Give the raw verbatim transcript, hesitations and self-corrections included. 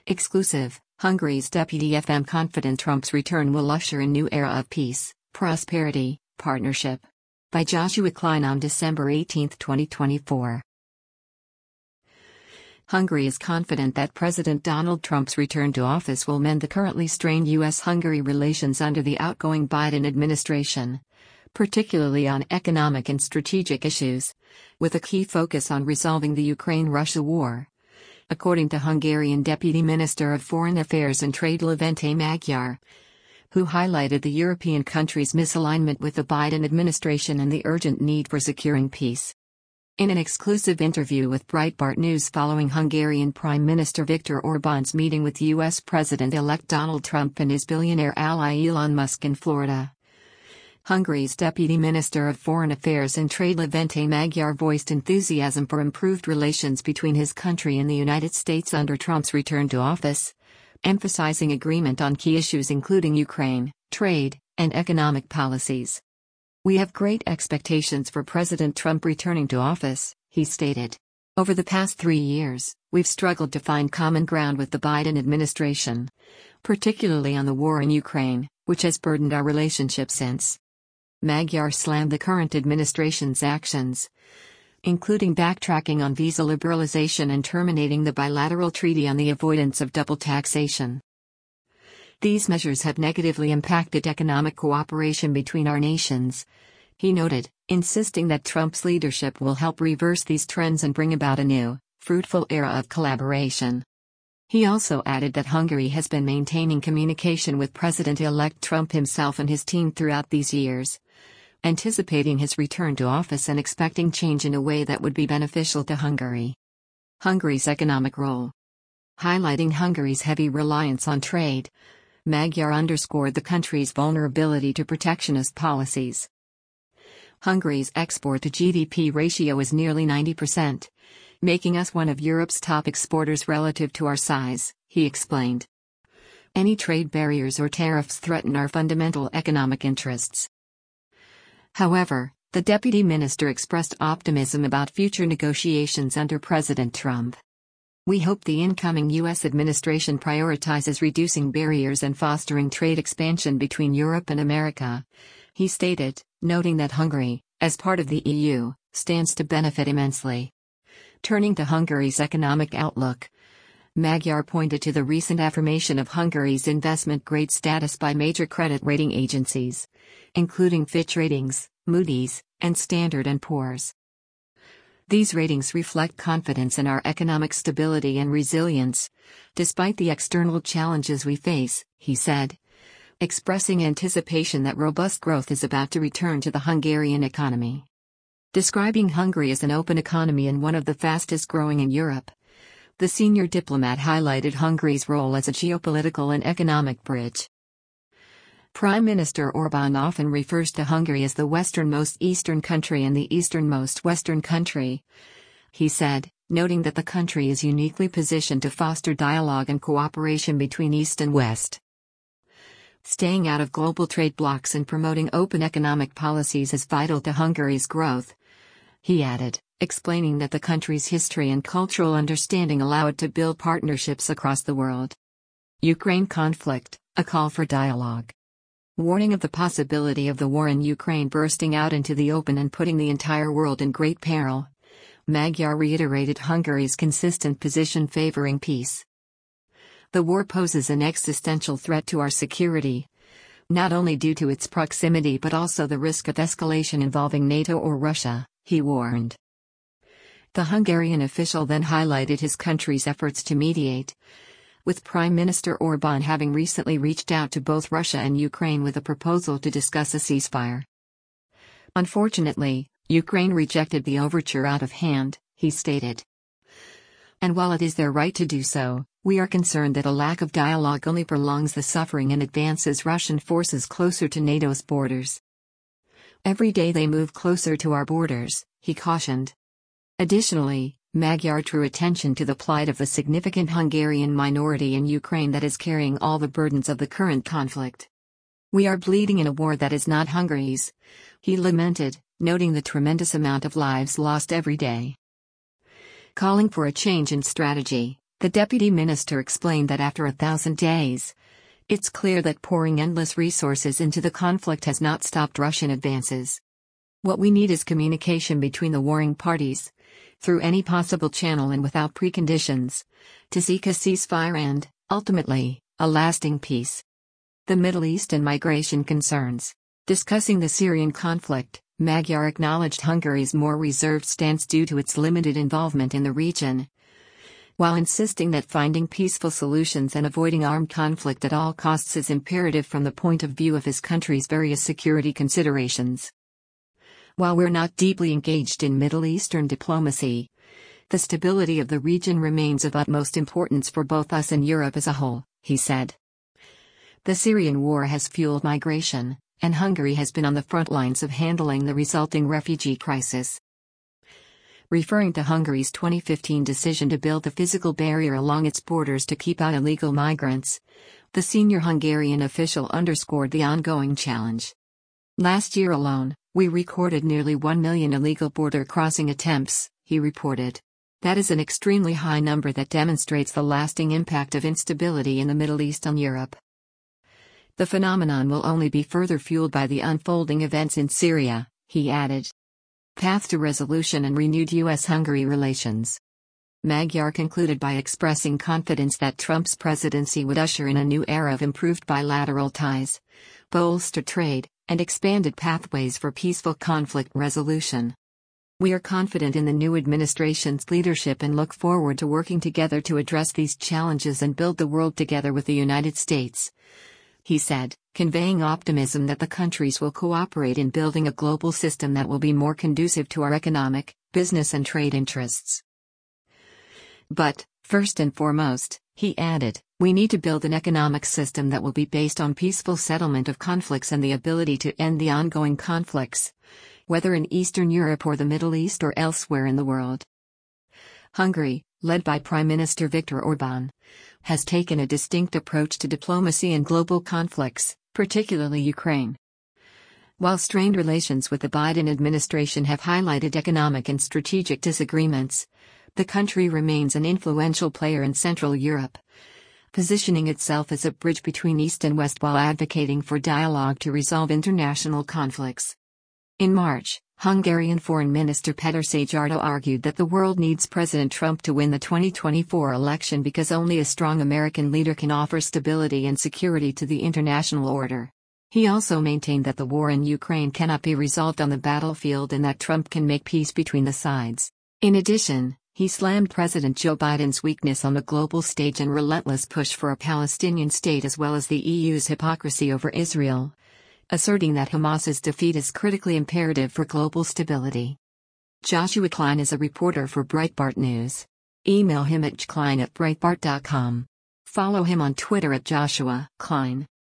Exclusive, Hungary's deputy F M confident Trump's return will usher in new era of peace, prosperity, partnership. By Joshua Klein on December eighteenth, twenty twenty-four. Hungary is confident that President Donald Trump's return to office will mend the currently strained U S Hungary relations under the outgoing Biden administration, particularly on economic and strategic issues, with a key focus on resolving the Ukraine-Russia war. According to Hungarian Deputy Minister of Foreign Affairs and Trade Levente Magyar, who highlighted the European countries' misalignment with the Biden administration and the urgent need for securing peace. In an exclusive interview with Breitbart News following Hungarian Prime Minister Viktor Orbán's meeting with U S President-elect Donald Trump and his billionaire ally Elon Musk in Florida, Hungary's Deputy Minister of Foreign Affairs and Trade Levente Magyar voiced enthusiasm for improved relations between his country and the United States under Trump's return to office, emphasizing agreement on key issues including Ukraine, trade, and economic policies. "We have great expectations for President Trump returning to office," he stated. "Over the past three years, we've struggled to find common ground with the Biden administration, particularly on the war in Ukraine, which has burdened our relationship since." Magyar slammed the current administration's actions, including backtracking on visa liberalization and terminating the bilateral treaty on the avoidance of double taxation. "These measures have negatively impacted economic cooperation between our nations," he noted, insisting that Trump's leadership will help reverse these trends and bring about a new, fruitful era of collaboration. He also added that Hungary has been maintaining communication with President-elect Trump himself and his team throughout these years, anticipating his return to office and expecting change in a way that would be beneficial to Hungary. Hungary's economic role. Highlighting Hungary's heavy reliance on trade, Magyar underscored the country's vulnerability to protectionist policies. Hungary's export-to-G D P ratio is nearly ninety percent, making us one of Europe's top exporters relative to our size, he explained. "Any trade barriers or tariffs threaten our fundamental economic interests." However, the deputy minister expressed optimism about future negotiations under President Trump. "We hope the incoming U S administration prioritizes reducing barriers and fostering trade expansion between Europe and America," he stated, noting that Hungary, as part of the E U, stands to benefit immensely. Turning to Hungary's economic outlook, Magyar pointed to the recent affirmation of Hungary's investment-grade status by major credit rating agencies, including Fitch Ratings, Moody's, and Standard and Poor's. "These ratings reflect confidence in our economic stability and resilience, despite the external challenges we face," he said, expressing anticipation that robust growth is about to return to the Hungarian economy. Describing Hungary as an open economy and one of the fastest growing in Europe, the senior diplomat highlighted Hungary's role as a geopolitical and economic bridge. Prime Minister Orbán often refers to Hungary as the westernmost eastern country and the easternmost western country, he said, noting that the country is uniquely positioned to foster dialogue and cooperation between East and West. Staying out of global trade blocs and promoting open economic policies is vital to Hungary's growth, he added, explaining that the country's history and cultural understanding allow it to build partnerships across the world. Ukraine conflict, a call for dialogue. Warning of the possibility of the war in Ukraine bursting out into the open and putting the entire world in great peril, Magyar reiterated Hungary's consistent position favoring peace. "The war poses an existential threat to our security, not only due to its proximity but also the risk of escalation involving NATO or Russia," he warned. The Hungarian official then highlighted his country's efforts to mediate, with Prime Minister Orbán having recently reached out to both Russia and Ukraine with a proposal to discuss a ceasefire. "Unfortunately, Ukraine rejected the overture out of hand," he stated. "And while it is their right to do so, we are concerned that a lack of dialogue only prolongs the suffering and advances Russian forces closer to NATO's borders. Every day they move closer to our borders," he cautioned. Additionally, Magyar drew attention to the plight of the significant Hungarian minority in Ukraine that is carrying all the burdens of the current conflict. "We are bleeding in a war that is not Hungary's," he lamented, noting the tremendous amount of lives lost every day. Calling for a change in strategy, The deputy minister explained that after a thousand days, it's clear that pouring endless resources into the conflict has not stopped Russian advances. What we need is communication between the warring parties, through any possible channel and without preconditions, to seek a ceasefire and, ultimately, a lasting peace. The Middle East and migration concerns. Discussing the Syrian conflict, Magyar acknowledged Hungary's more reserved stance due to its limited involvement in the region, while insisting that finding peaceful solutions and avoiding armed conflict at all costs is imperative from the point of view of his country's various security considerations. While we're not deeply engaged in Middle Eastern diplomacy, the stability of the region remains of utmost importance for both us and Europe as a whole, he said. The Syrian war has fueled migration, and Hungary has been on the front lines of handling the resulting refugee crisis. Referring to Hungary's twenty fifteen decision to build a physical barrier along its borders to keep out illegal migrants, the senior Hungarian official underscored the ongoing challenge. Last year alone, we recorded nearly one million illegal border crossing attempts, he reported. That is an extremely high number that demonstrates the lasting impact of instability in the Middle East on Europe. The phenomenon will only be further fueled by the unfolding events in Syria, he added. Path to resolution and renewed U S Hungary relations. Magyar concluded by expressing confidence that Trump's presidency would usher in a new era of improved bilateral ties, bolster trade, and expanded pathways for peaceful conflict resolution. We are confident in the new administration's leadership and look forward to working together to address these challenges and build the world together with the United States, he said, conveying optimism that the countries will cooperate in building a global system that will be more conducive to our economic, business and trade interests. But, first and foremost, he added, we need to build an economic system that will be based on peaceful settlement of conflicts and the ability to end the ongoing conflicts, whether in Eastern Europe or the Middle East or elsewhere in the world. Hungary, led by Prime Minister Viktor Orbán, has taken a distinct approach to diplomacy in global conflicts, particularly Ukraine. While strained relations with the Biden administration have highlighted economic and strategic disagreements, the country remains an influential player in Central Europe, positioning itself as a bridge between East and West while advocating for dialogue to resolve international conflicts. In March, Hungarian Foreign Minister Péter Szijjártó argued that the world needs President Trump to win the twenty twenty-four election because only a strong American leader can offer stability and security to the international order. He also maintained that the war in Ukraine cannot be resolved on the battlefield and that Trump can make peace between the sides. In addition, he slammed President Joe Biden's weakness on the global stage and relentless push for a Palestinian state as well as the E U's hypocrisy over Israel, asserting that Hamas's defeat is critically imperative for global stability. Joshua Klein is a reporter for Breitbart News. Email him at jklein at breitbart dot com. Follow him on Twitter at Joshua Klein.